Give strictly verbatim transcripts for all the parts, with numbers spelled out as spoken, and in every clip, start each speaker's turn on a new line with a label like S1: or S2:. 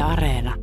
S1: Areena.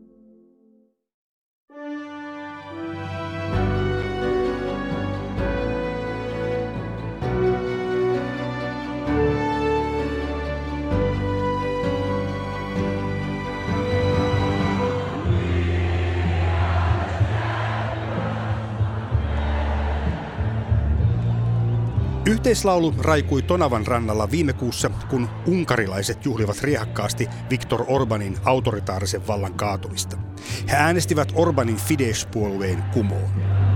S2: Yhteislaulu raikui Tonavan rannalla viime kuussa, kun unkarilaiset juhlivat riehakkaasti Viktor Orbánin autoritaarisen vallan kaatumista. He äänestivät Orbánin Fidesz-puolueen kumoon.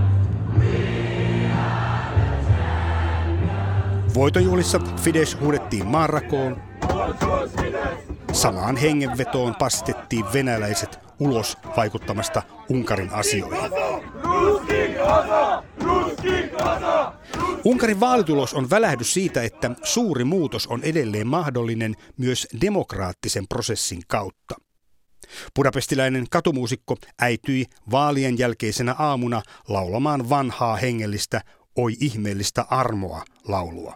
S2: Voitonjuhlissa Fidesz huudettiin maanrakoon. Samaan hengenvetoon passitettiin venäläiset ulos vaikuttamasta Unkarin asioihin. Unkarin vaalitulos on välähdys siitä, että suuri muutos on edelleen mahdollinen myös demokraattisen prosessin kautta. Budapestiläinen katumuusikko äityi vaalien jälkeisenä aamuna laulamaan vanhaa hengellistä "Oi ihmeellistä armoa" laulua.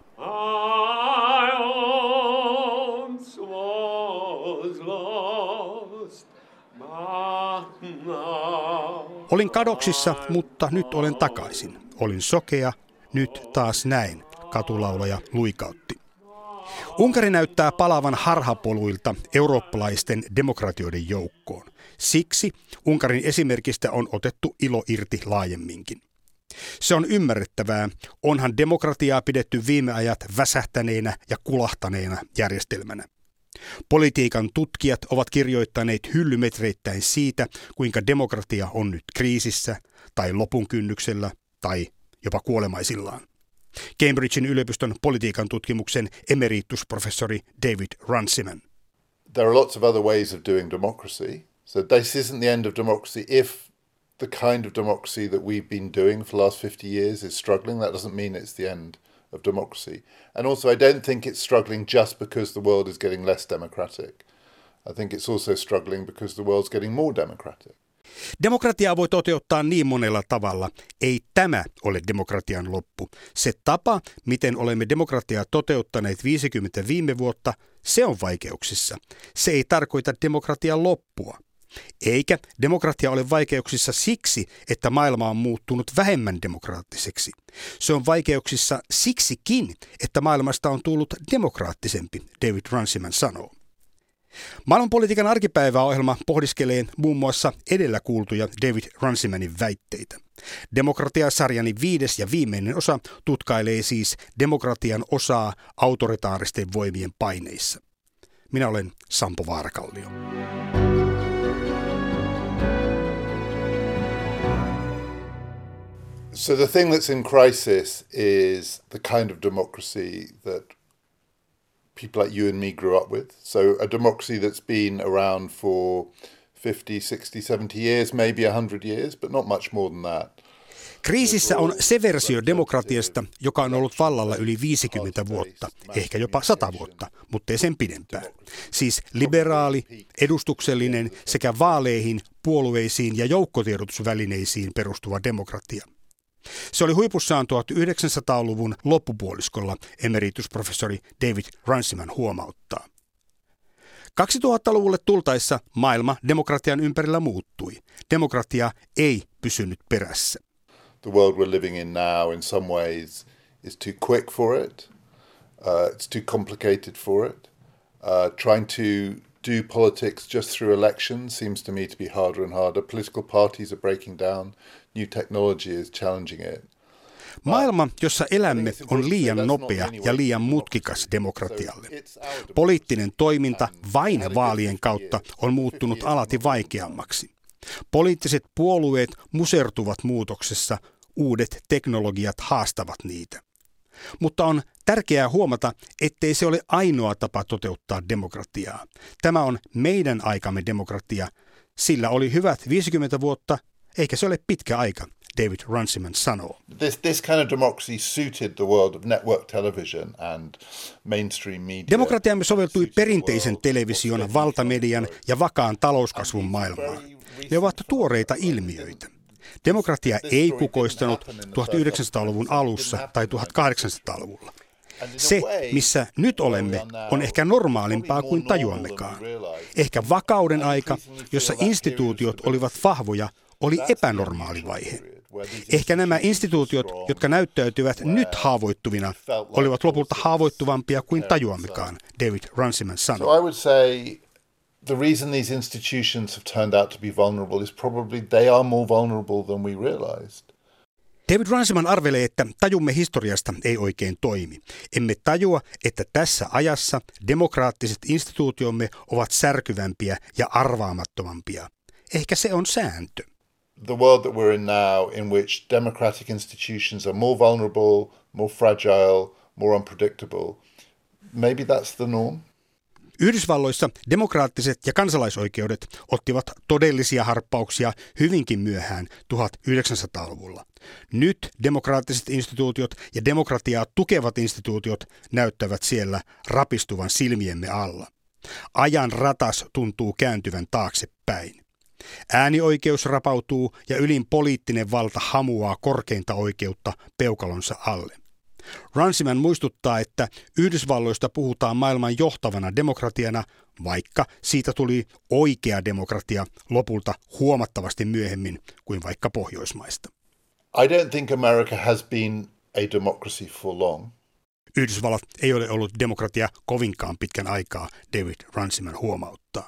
S2: Olin kadoksissa, mutta nyt olen takaisin. Olin sokea, nyt taas näin, katulaulaja luikautti. Unkari näyttää palaavan harhapoluilta eurooppalaisten demokratioiden joukkoon. Siksi Unkarin esimerkistä on otettu ilo irti laajemminkin. Se on ymmärrettävää, onhan demokratiaa pidetty viime ajat väsähtäneenä ja kulahtaneena järjestelmänä. Politiikan tutkijat ovat kirjoittaneet hyllymetreittäin siitä, kuinka demokratia on nyt kriisissä tai lopun kynnyksellä tai jopa kuolemaisillaan. Cambridgein yliopiston politiikan tutkimuksen emeritusprofessori David Runciman.
S3: There are lots of other ways of doing democracy. So this isn't the end of democracy. If the kind of democracy that we've been doing for the last fifty years is struggling, that doesn't mean it's the end of democracy. And also I don't think it's struggling just because the world is getting less democratic. I think it's also struggling because the world's getting more democratic.
S2: Demokratiaa voi toteuttaa niin monella tavalla. Ei tämä ole demokratian loppu. Se tapa, miten olemme demokratiaa toteuttaneet viisikymmentä viime vuotta, se on vaikeuksissa. Se ei tarkoita demokratian loppua. Eikä demokratia ole vaikeuksissa siksi, että maailma on muuttunut vähemmän demokraattiseksi. Se on vaikeuksissa siksikin, että maailmasta on tullut demokraattisempi, David Runciman sanoo. Maailmanpolitiikan arkipäiväohjelma pohdiskelee muun muassa edellä kuultuja David Runcimanin väitteitä. Demokratia-sarjani viides ja viimeinen osa tutkailee siis demokratian osaa autoritaaristen voimien paineissa. Minä olen Sampo Vaarakallio.
S3: So the thing that's in crisis is the kind of democracy that people like you and me grew up with. So a democracy that's been around for fifty, sixty, seventy years, maybe one hundred years, but not much more than that.
S2: Kriisissä on se versio demokratiasta, joka on ollut vallalla yli viisikymmentä vuotta, ehkä jopa sata vuotta, mutta ei sen pidempään. Siis liberaali, edustuksellinen sekä vaaleihin, puolueisiin ja joukkotiedotusvälineisiin perustuva demokratia. Se oli huipussaan tuhatyhdeksänsataaluvun loppupuoliskolla, emeritusprofessori David Runciman huomauttaa. kaksituhattaluvulle tultaessa maailma demokratian ympärillä muuttui. Demokratia ei pysynyt perässä.
S3: The world we're living in now in some ways is too quick for it. Uh, it's too complicated for it. Uh, trying to do politics just through elections seems to me to be harder and harder. Political parties are breaking down. New technology is challenging it.
S2: Maailma, jossa elämme, on liian nopea ja liian mutkikas demokratialle. Poliittinen toiminta vain vaalien kautta on muuttunut alati vaikeammaksi. Poliittiset puolueet musertuvat muutoksessa, uudet teknologiat haastavat niitä. Mutta on tärkeää huomata, ettei se ole ainoa tapa toteuttaa demokratiaa. Tämä on meidän aikamme demokratia. Sillä oli hyvät viisikymmentä vuotta, eikä se ole pitkä aika, David Runciman sanoo.
S3: This, this kind of democracy suited the world of network television and mainstream media.
S2: Demokratiamme soveltui perinteisen television, valtamedian ja vakaan talouskasvun maailmaan. Ne ovat tuoreita ilmiöitä. Demokratia ei kukoistanut tuhatyhdeksänsataaluvun alussa tai tuhatkahdeksansataaluvulla. Se, missä nyt olemme, on ehkä normaalimpaa kuin tajuammekaan. Ehkä vakauden aika, jossa instituutiot olivat vahvoja, oli epänormaali vaihe. Ehkä nämä instituutiot, jotka näyttäytyvät nyt haavoittuvina, olivat lopulta haavoittuvampia kuin tajuammekaan, David Runciman sanoi.
S3: So I would say the reason these institutions have turned out to be vulnerable is probably they are more vulnerable than we realized.
S2: David Runciman arvelee, että tajumme historiasta ei oikein toimi. Emme tajua, että tässä ajassa demokraattiset instituutiomme ovat särkyvämpiä ja arvaamattomampia. Ehkä se on sääntö.
S3: The world that we're in now, in which democratic institutions are more vulnerable, more fragile, more unpredictable, maybe that's the norm.
S2: Yhdysvalloissa demokraattiset ja kansalaisoikeudet ottivat todellisia harppauksia hyvinkin myöhään tuhatyhdeksänsataaluvulla. Nyt demokraattiset instituutiot ja demokratiaa tukevat instituutiot näyttävät siellä rapistuvan silmiemme alla. Ajan ratas tuntuu kääntyvän taaksepäin. Äänioikeus rapautuu ja ylin poliittinen valta hamuaa korkeinta oikeutta peukalonsa alle. Runciman muistuttaa, että Yhdysvalloista puhutaan maailman johtavana demokratiana, vaikka siitä tuli oikea demokratia lopulta huomattavasti myöhemmin kuin vaikka Pohjoismaista.
S3: I don't think America has been a democracy for long.
S2: Yhdysvallat ei ole ollut demokratia kovinkaan pitkän aikaa, David Runciman huomauttaa.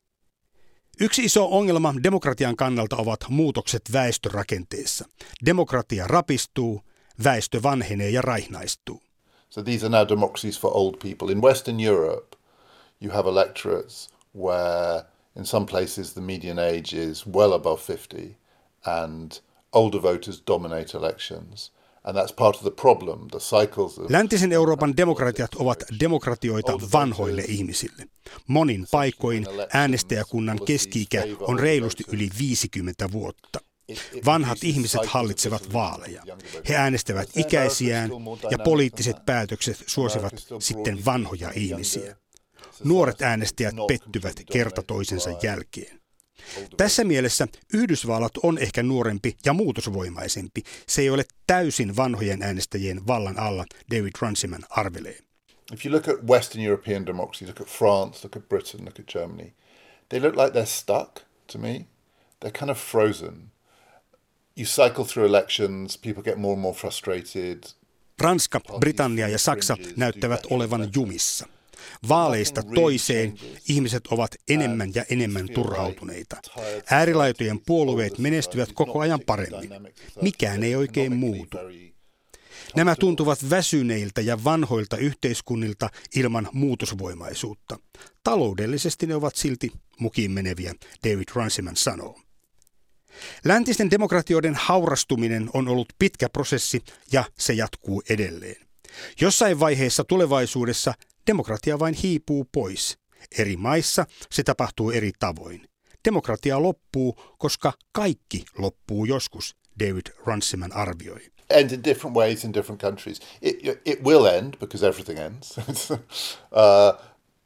S2: Yksi iso ongelma demokratian kannalta ovat muutokset väestörakenteessa. Demokratia rapistuu, väestö vanhenee ja raihnaistuu.
S3: So these are now democracies for old people. In Western Europe, you have electorates where in some places the median age is well above fifty and older voters dominate elections. And that's part of the problem, the cycles of...
S2: Läntisen Euroopan demokratiat ovat demokratioita vanhoille ihmisille. Monin paikoin äänestäjäkunnan keski-ikä on reilusti yli viisikymmentä vuotta. Vanhat ihmiset hallitsevat vaaleja. He äänestävät ikäisiään ja poliittiset päätökset suosivat sitten vanhoja ihmisiä. Nuoret äänestäjät pettyvät kerta toisensa jälkeen. Tässä mielessä Yhdysvallat on ehkä nuorempi ja muutosvoimaisempi. Se ei ole täysin vanhojen äänestäjien vallan alla, David Runciman arvelee.
S3: If you look at Western European democracy, look at France, look at Britain, look at Germany, they look like they're stuck to me. They're kind of frozen. You cycle through elections, people get more and more frustrated.
S2: Ranska, Britannia ja Saksa näyttävät olevan jumissa. Vaaleista toiseen ihmiset ovat enemmän ja enemmän turhautuneita. Äärilaitojen puolueet menestyvät koko ajan paremmin. Mikään ei oikein muutu. Nämä tuntuvat väsyneiltä ja vanhoilta yhteiskunnilta ilman muutosvoimaisuutta. Taloudellisesti ne ovat silti mukiin meneviä, David Runciman sanoo. Läntisten demokratioiden haurastuminen on ollut pitkä prosessi ja se jatkuu edelleen. Jossain vaiheessa tulevaisuudessa demokratia vain hiipuu pois. Eri maissa se tapahtuu eri tavoin. Demokratia loppuu, koska kaikki loppuu joskus, David Runciman arvioi.
S3: Ends in different ways in different countries. It, it will end because everything ends. uh,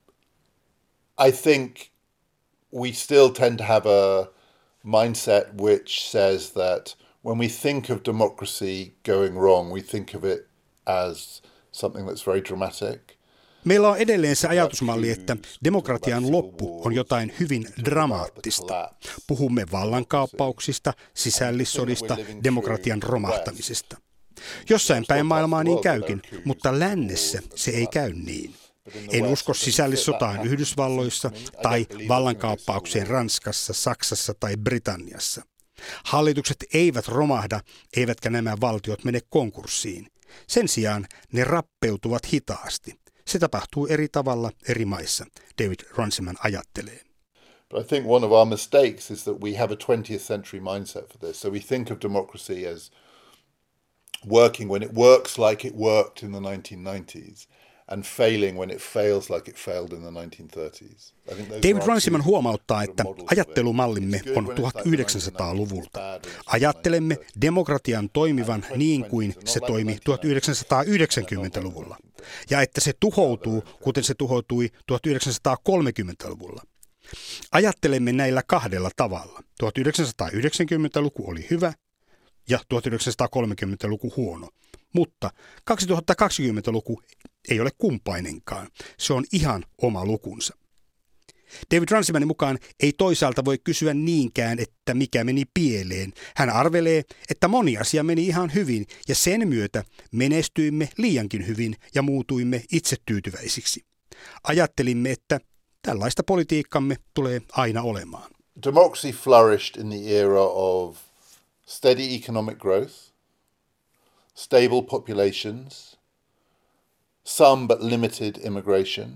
S3: I think we still tend to have a mindset which says that when we think of democracy going wrong, we think of it as something that's very dramatic.
S2: Meillä on edelleen se ajatusmalli, että demokratian loppu on jotain hyvin dramaattista. Puhumme vallankaappauksista, sisällissodista, demokratian romahtamisesta. Jossain päin maailmaa niin käykin, mutta lännessä se ei käy niin. En usko sisällissotaan Yhdysvalloissa tai vallankaappaukseen Ranskassa, Saksassa tai Britanniassa. Hallitukset eivät romahda, eivätkä nämä valtiot mene konkurssiin. Sen sijaan ne rappeutuvat hitaasti. Se tapahtuu eri tavalla eri maissa, David Runciman ajattelee.
S3: But I think one of our mistakes is that we have a twentieth century mindset for this. So we think of democracy as working when it works like it worked in the nineteen nineties and failing when it fails like it failed in the nineteen thirties.
S2: David Runciman huomauttaa, että ajattelumallimme on tuhatyhdeksänsataaluvulta. Ajattelemme demokratian toimivan niin kuin se toimi tuhatyhdeksänsataayhdeksänkymmentäluvulla. Ja että se tuhoutuu, kuten se tuhoutui tuhatyhdeksänsataakolmekymmentäluvulla. Ajattelemme näillä kahdella tavalla. tuhatyhdeksänsataayhdeksänkymmentäluku oli hyvä ja tuhatyhdeksänsataakolmekymmentäluku huono. Mutta kaksituhattakaksikymmentäluku Ei ole kumpainenkaan. Se on ihan oma lukunsa. David Runcimanin mukaan ei toisaalta voi kysyä niinkään, että mikä meni pieleen. Hän arvelee, että moni asia meni ihan hyvin ja sen myötä menestyimme liiankin hyvin ja muutuimme itsetyytyväisiksi. Ajattelimme, että tällaista politiikkamme tulee aina olemaan.
S3: Democracy flourished in the era of steady economic growth, stable populations, some but limited immigration,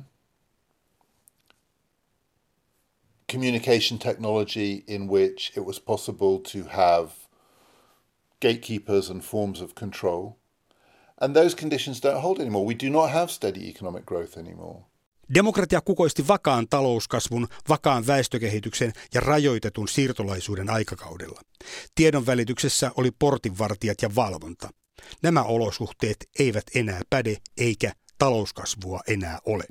S3: communication technology in which it was possible to have gatekeepers and forms of control. And those conditions don't hold anymore. We do not have steady economic growth anymore.
S2: Demokratia kukoisti vakaan talouskasvun, vakaan väestökehityksen ja rajoitetun siirtolaisuuden aikakaudella. Tiedon välityksessä oli portinvartijat ja valvonta. Nämä olosuhteet eivät enää päde eikä talouskasvua enää ole.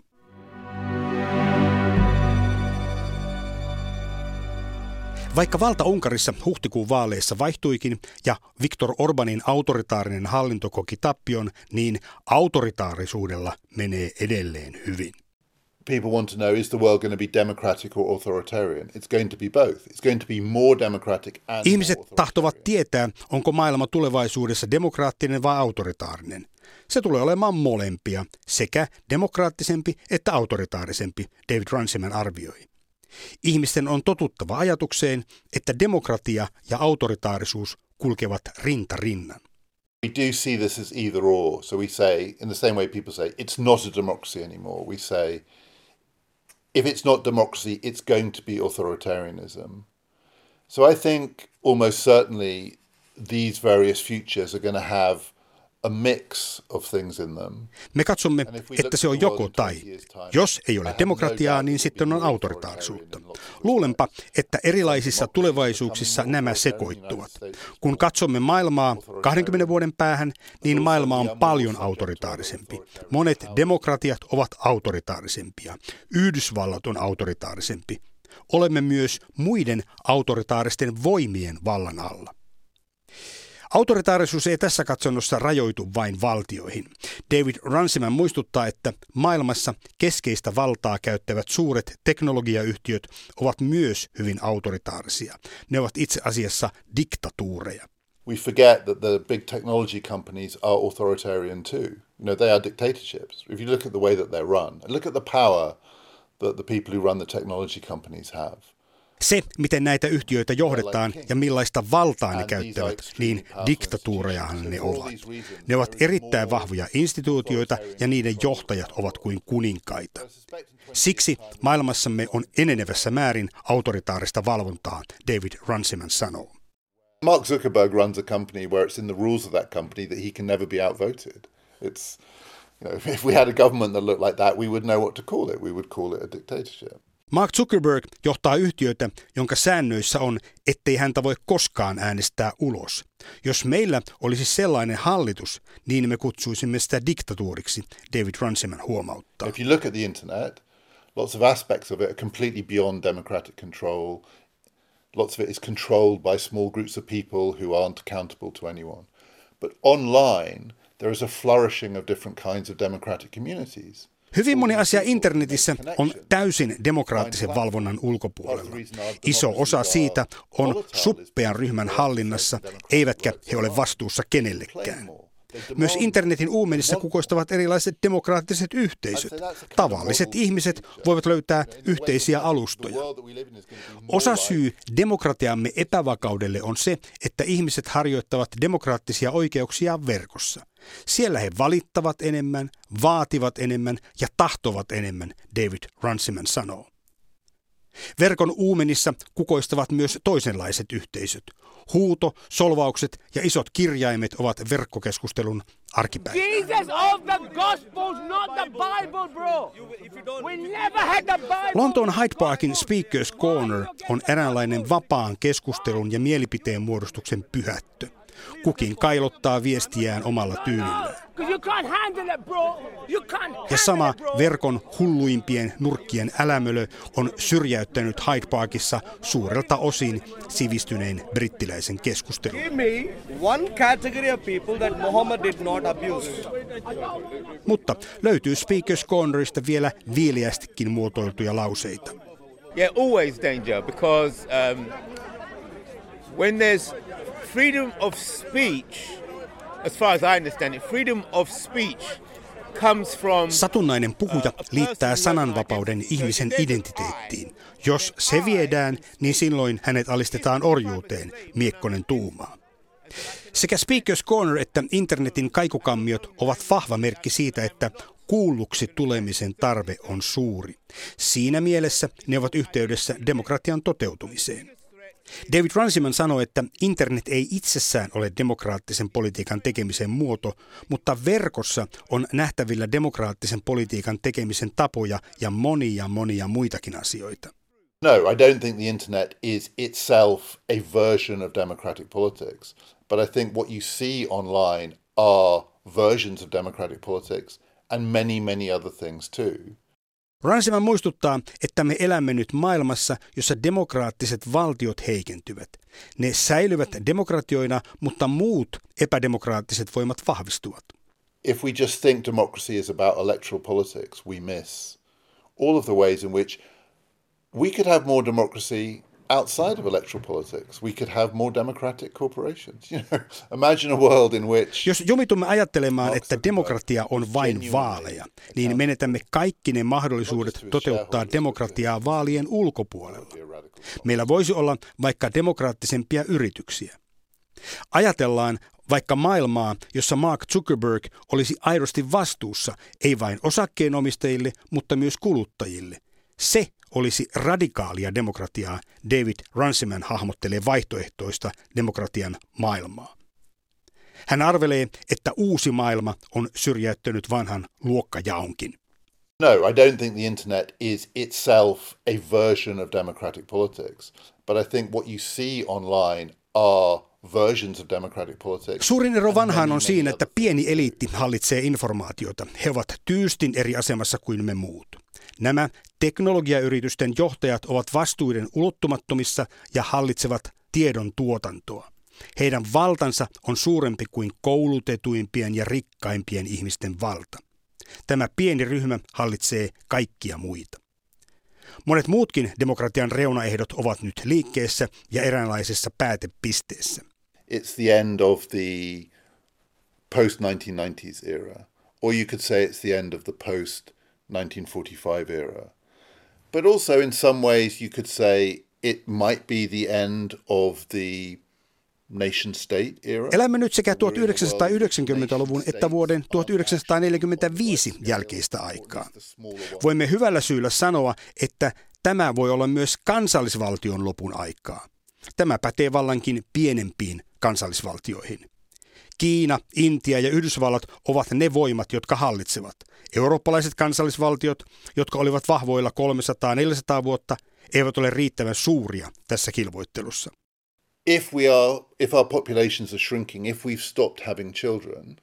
S2: Vaikka valta Unkarissa huhtikuun vaaleissa vaihtuikin ja Viktor Orbanin autoritaarinen hallinto koki tappion, niin autoritaarisuudella menee edelleen hyvin.
S3: People want to know, is the world going to be democratic or authoritarian? It's going to be both. It's going to be more democratic and
S2: Ihmiset tahtovat tietää, onko maailma tulevaisuudessa demokraattinen vai autoritaarinen. Se tulee olemaan molempia, sekä demokraattisempi että autoritaarisempi, David Runciman arvioi. Ihmisten on totuttava ajatukseen, että demokratia ja autoritaarisuus kulkevat rinta rinnan.
S3: We do see this as either or. So we say, in the same way people say, it's not a democracy anymore. We say, if it's not democracy, it's going to be authoritarianism. So I think almost certainly these various futures are going to have a mix of things in them.
S2: Me katsomme, että se on joko tai. Jos ei ole demokratiaa, niin sitten on autoritaarisuutta. Luulenpa, että erilaisissa tulevaisuuksissa nämä sekoittuvat. Kun katsomme maailmaa kahdenkymmenen vuoden päähän, niin maailma on paljon autoritaarisempi. Monet demokratiat ovat autoritaarisempia. Yhdysvallat on autoritaarisempi. Olemme myös muiden autoritaaristen voimien vallan alla. Autoritaarisuus ei tässä katsannossa rajoitu vain valtioihin. David Runciman muistuttaa, että maailmassa keskeistä valtaa käyttävät suuret teknologiayhtiöt ovat myös hyvin autoritaarisia. Ne ovat itse asiassa diktatuureja.
S3: We forget that the big technology companies are authoritarian too. You know, they are dictatorships. If you look at the way that they're run, and look at the power that the people who run the technology companies have.
S2: Se, miten näitä yhtiöitä johdetaan ja millaista valtaa ne käyttävät, niin diktatuurejahan ne ovat. Ne ovat erittäin vahvoja instituutioita ja niiden johtajat ovat kuin kuninkaita. Siksi maailmassamme on enenevässä määrin autoritaarista valvontaa, David Runciman sanoo.
S3: Mark Zuckerberg runs a company where it's in the rules of that company that he can never be outvoted. It's, you know, if we had a government that looked like that, we would know what to call it. We would call it a dictatorship.
S2: Mark Zuckerberg johtaa yhtiötä, jonka säännöissä on, ettei häntä voi koskaan äänestää ulos. Jos meillä olisi sellainen hallitus, niin me kutsuisimme sitä diktatuuriksi, David Runciman huomauttaa.
S3: If you look at the internet, lots of aspects of it are completely beyond democratic control. Lots of it is controlled by small groups of people who aren't accountable to anyone. But online, there is a flourishing of different kinds of democratic communities.
S2: Hyvin moni asia internetissä on täysin demokraattisen valvonnan ulkopuolella. Iso osa siitä on suppean ryhmän hallinnassa, eivätkä he ole vastuussa kenellekään. Myös internetin uumenissa kukoistavat erilaiset demokraattiset yhteisöt. Tavalliset ihmiset voivat löytää yhteisiä alustoja. Osa syy demokratiamme epävakaudelle on se, että ihmiset harjoittavat demokraattisia oikeuksia verkossa. Siellä he valittavat enemmän, vaativat enemmän ja tahtovat enemmän, David Runciman sanoo. Verkon uumenissa kukoistavat myös toisenlaiset yhteisöt. Huuto, solvaukset ja isot kirjaimet ovat verkkokeskustelun arkipäivää. Lontoon Hyde Parkin Speakers Corner on eräänlainen vapaan keskustelun ja mielipiteen muodostuksen pyhättö. Kukin kailottaa viestiään omalla tyylillään. Ja sama verkon hulluimpien nurkkien älämölö on syrjäyttänyt Hyde Parkissa suurelta osin sivistyneen brittiläisen keskustelun. Mutta löytyy Speaker's Cornerista vielä viileästikin muotoiltuja lauseita.
S1: Yeah, always danger because um, when there's freedom of speech, as far as I understand it, freedom of speech comes from...
S2: Satunnainen puhuja liittää sananvapauden ihmisen identiteettiin. Jos se viedään, niin silloin hänet alistetaan orjuuteen, Miekkonen tuumaa. Sekä Speaker's Corner että internetin kaikukammiot ovat vahva merkki siitä, että kuulluksi tulemisen tarve on suuri. Siinä mielessä ne ovat yhteydessä demokratian toteutumiseen. David Runciman sanoi, että internet ei itsessään ole demokraattisen politiikan tekemisen muoto, mutta verkossa on nähtävillä demokraattisen politiikan tekemisen tapoja ja monia monia muitakin asioita.
S3: No, I don't think the internet is itself a version of democratic politics, but I think what you see online are versions of democratic politics and many, many other things too.
S2: Runciman muistuttaa, että me elämme nyt maailmassa, jossa demokraattiset valtiot heikentyvät. Ne säilyvät demokratioina, mutta muut epädemokraattiset voimat vahvistuvat.
S3: If we just think democracy is about electoral politics, we miss all of the ways in which we could have more democracy outside of electoral politics. We could have more democratic corporations. You know, imagine a world in which...
S2: Jos jumitumme ajattelemaan, että demokratia on vain vaaleja, niin menetämme kaikki ne mahdollisuudet toteuttaa demokratiaa vaalien ulkopuolella. Meillä voisi olla vaikka demokraattisempia yrityksiä. Ajatellaan vaikka maailmaa, jossa Mark Zuckerberg olisi aidosti vastuussa, ei vain osakkeenomistajille, mutta myös kuluttajille. Se olisi radikaalia demokratiaa. David Runciman hahmottelee vaihtoehtoista demokratian maailmaa. Hän arvelee, että uusi maailma on syrjäyttänyt vanhan luokkajaonkin.
S3: No, I don't think the internet is itself a version of democratic politics, but I think what you see online are versions of democratic politics.
S2: Suurin ero vanhaan on siinä, että pieni eliitti hallitsee informaatiota. He ovat tyystin eri asemassa kuin me muut. Nämä teknologiayritysten johtajat ovat vastuiden ulottumattomissa ja hallitsevat tiedon tuotantoa. Heidän valtansa on suurempi kuin koulutetuimpien ja rikkaimpien ihmisten valta. Tämä pieni ryhmä hallitsee kaikkia muita. Monet muutkin demokratian reunaehdot ovat nyt liikkeessä ja eräänlaisessa päätepisteessä.
S3: It's the end of the post nineteen nineties era, or you could say it's the end of the post nineteen forty-five era. But also in some ways you could say it might be the end of the nation state era.
S2: Elämme nyt sekä tuhatyhdeksänsataayhdeksänkymmentäluvun että vuoden tuhatyhdeksänsataaneljäkymmentäviisi jälkeistä aikaa. Voimme hyvällä syyllä sanoa, että tämä voi olla myös kansallisvaltion lopun aikaa. Tämä pätee vallankin pienempiin kansallisvaltioihin. Kiina, Intia ja Yhdysvallat ovat ne voimat, jotka hallitsevat. Eurooppalaiset kansallisvaltiot, jotka olivat vahvoilla kolmesataa neljäsataa vuotta, eivät ole riittävän suuria tässä kilvoittelussa.
S3: If we are, if our populations are shrinking, if we've stopped having children,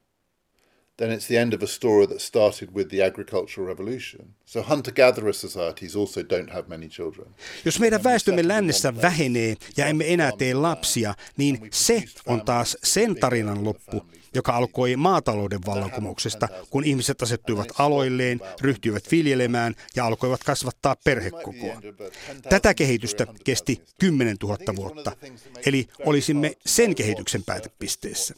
S3: then it's the end of a story that started with the agricultural revolution. So hunter-gatherer societies also don't have many children.
S2: Jos meidän väestömme lännessä vähenee ja emme enää tee lapsia, niin se on taas sen tarinan loppu, joka alkoi maatalouden vallankumouksesta, kun ihmiset asettuivat aloilleen, ryhtyivät viljelemään ja alkoivat kasvattaa perhekokoa. Tätä kehitystä kesti kymmenentuhatta vuotta, eli olisimme sen kehityksen päätepisteessä.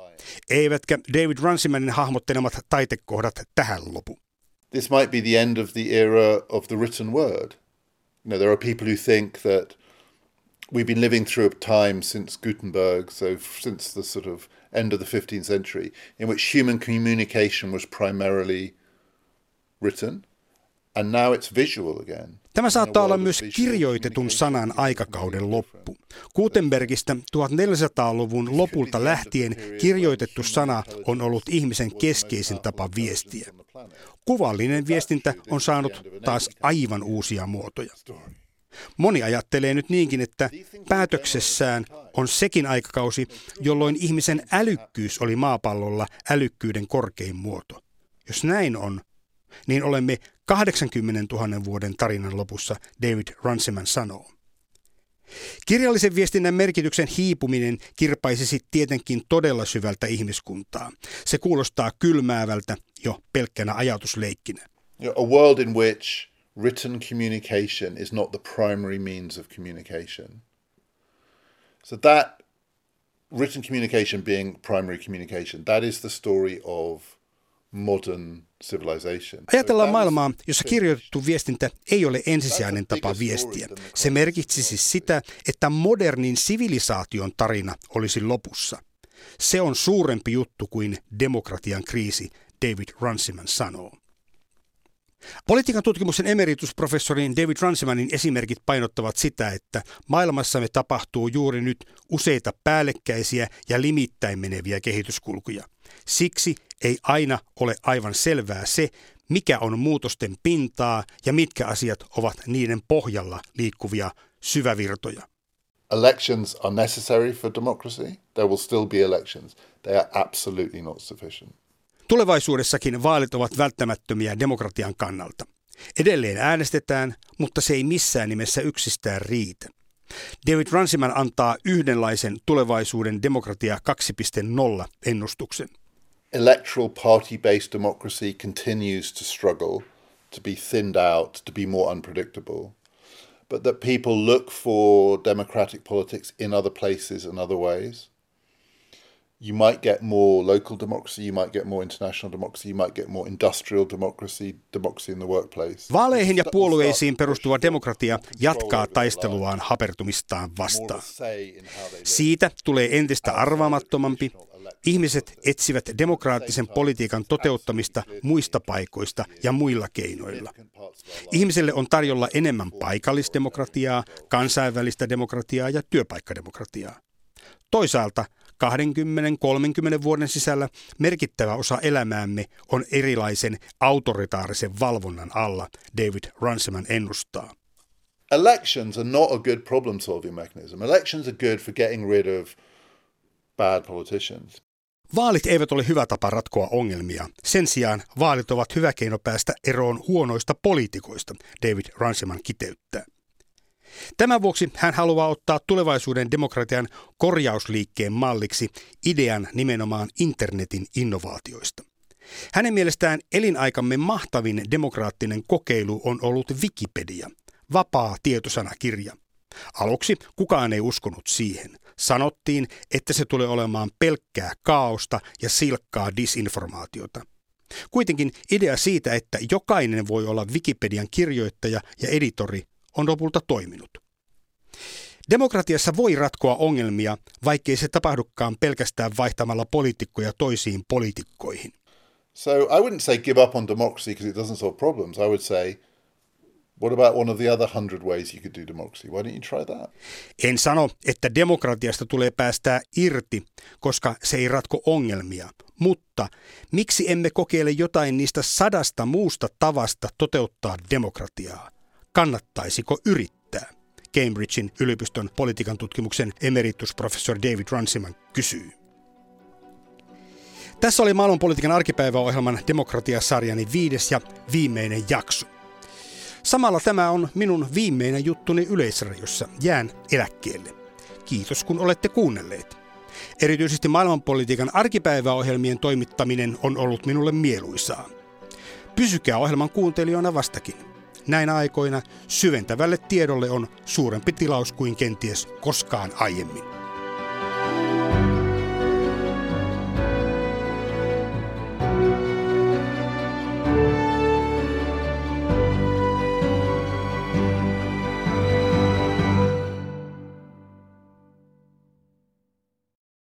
S2: Eivätkä David Runcimanin hahmottelemat taitekohdat tähän lopu.
S3: This might be the end of the era of the written word. You know, there are people who think that we've been living through a time since Gutenberg, so since the sort of end of the fifteenth century, in which human communication was primarily written, and now it's visual again.
S2: Tämä saattaa olla myös kirjoitetun sanan aikakauden loppu. Gutenbergistä tuhatneljäsataaluvun lopulta lähtien kirjoitettu sana on ollut ihmisen keskeisin tapa viestiä. Kuvallinen viestintä on saanut taas aivan uusia muotoja. Moni ajattelee nyt niinkin, että päätöksessään on sekin aikakausi, jolloin ihmisen älykkyys oli maapallolla älykkyyden korkein muoto. Jos näin on, niin olemme kahdeksankymmentätuhatta vuoden tarinan lopussa, David Runciman sanoo. Kirjallisen viestinnän merkityksen hiipuminen kirpaisisi tietenkin todella syvältä ihmiskuntaa. Se kuulostaa kylmäävältä jo pelkkänä ajatusleikkinä.
S3: A world in which written communication is not the primary means of communication. So that written communication being primary communication, that is the story of modern civilization.
S2: Ajatellaan maailmaa, jossa kirjoitettu viestintä ei ole ensisijainen tapa viestiä. Se merkitsisi sitä, että modernin sivilisaation tarina olisi lopussa. Se on suurempi juttu kuin demokratian kriisi, David Runciman sanoo. Politiikan tutkimuksen emeritusprofessorin David Runcimanin esimerkit painottavat sitä, että maailmassamme tapahtuu juuri nyt useita päällekkäisiä ja limittäin meneviä kehityskulkuja. Siksi ei aina ole aivan selvää se, mikä on muutosten pintaa ja mitkä asiat ovat niiden pohjalla liikkuvia syvävirtoja.
S3: Elections are necessary for democracy. There will still be elections. They are absolutely not sufficient.
S2: Tulevaisuudessakin vaalit ovat välttämättömiä demokratian kannalta. Edelleen äänestetään, mutta se ei missään nimessä yksistään riitä. David Runciman antaa yhdenlaisen tulevaisuuden demokratia kaksi piste nolla ennustuksen.
S3: Electoral party-based democracy continues to struggle to be thinned out, to be more unpredictable. But that people look for democratic politics in other places and other ways. You might get more local democracy, you might get more international democracy, you might get more industrial democracy, democracy in the workplace.
S2: Vaaleihin ja puolueisiin perustuva demokratia jatkaa taisteluaan hapertumistaan vastaan. Siitä tulee entistä arvaamattomampi. Ihmiset etsivät demokraattisen politiikan toteuttamista muista paikoista ja muilla keinoilla. Ihmiselle on tarjolla enemmän paikallisdemokratiaa, kansainvälistä demokratiaa ja työpaikkademokratiaa. Toisaalta kaksikymmentä kolmekymmentä vuoden sisällä merkittävä osa elämäämme on erilaisen autoritaarisen valvonnan alla, David Runciman ennustaa.
S3: Elections are not a good problem solving mechanism. Elections are good for getting rid of bad politicians.
S2: Vaalit eivät ole hyvä tapa ratkoa ongelmia. Sen sijaan vaalit ovat hyvä keino päästä eroon huonoista poliitikoista, David Runciman kiteyttää. Tämän vuoksi hän haluaa ottaa tulevaisuuden demokratian korjausliikkeen malliksi idean nimenomaan internetin innovaatioista. Hänen mielestään elinaikamme mahtavin demokraattinen kokeilu on ollut Wikipedia, vapaa tietosanakirja. Aluksi kukaan ei uskonut siihen. Sanottiin, että se tulee olemaan pelkkää kaaosta ja silkkaa disinformaatiota. Kuitenkin idea siitä, että jokainen voi olla Wikipedian kirjoittaja ja editori, on lopulta toiminut. Demokratiassa voi ratkoa ongelmia, vaikkei se tapahdukaan pelkästään vaihtamalla poliitikkoja toisiin poliitikkoihin.
S3: So I wouldn't say give up on democracy because it doesn't solve problems. I would say, what about one of the other hundred ways you could do democracy? Why don't you try that?
S2: En sano, että demokratiasta tulee päästää irti, koska se ei ratko ongelmia. Mutta miksi emme kokeile jotain niistä sadasta muusta tavasta toteuttaa demokratiaa? Kannattaisiko yrittää? Cambridgein yliopiston politiikan tutkimuksen emeritusprofessori David Runciman kysyy. Tässä oli maailmanpolitiikan arkipäiväohjelman demokratiasarjani viides ja viimeinen jakso. Samalla tämä on minun viimeinen juttuni Yleisradiossa. Jään eläkkeelle. Kiitos kun olette kuunnelleet. Erityisesti maailmanpolitiikan arkipäiväohjelmien toimittaminen on ollut minulle mieluisaa. Pysykää ohjelman kuuntelijoina vastakin. Näinä aikoina syventävälle tiedolle on suurempi tilaus kuin kenties koskaan aiemmin.